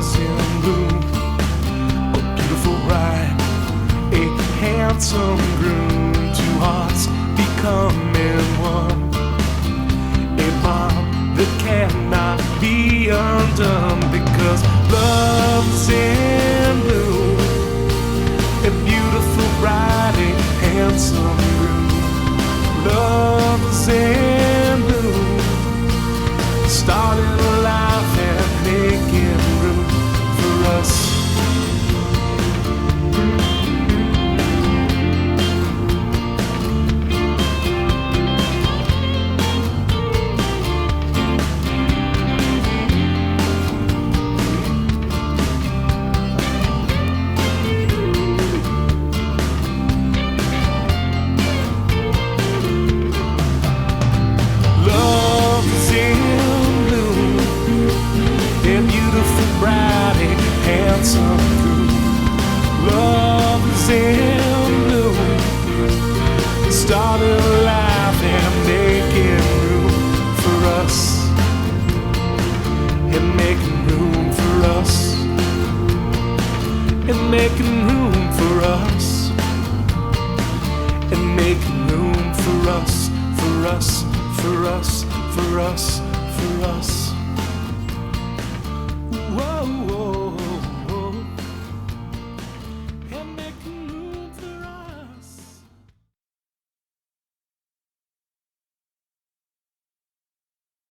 love's in bloom. A beautiful bride, a handsome groom, two hearts becoming one. A bond that cannot be undone, because love's in bloom. A beautiful bride, a handsome groom. Love's in bloom, starting a life and making room for us. Handsome groom, love is in bloom, starting a life and making room for us, and making room for us, and making room for us, and making room for us, for us, for us, for us.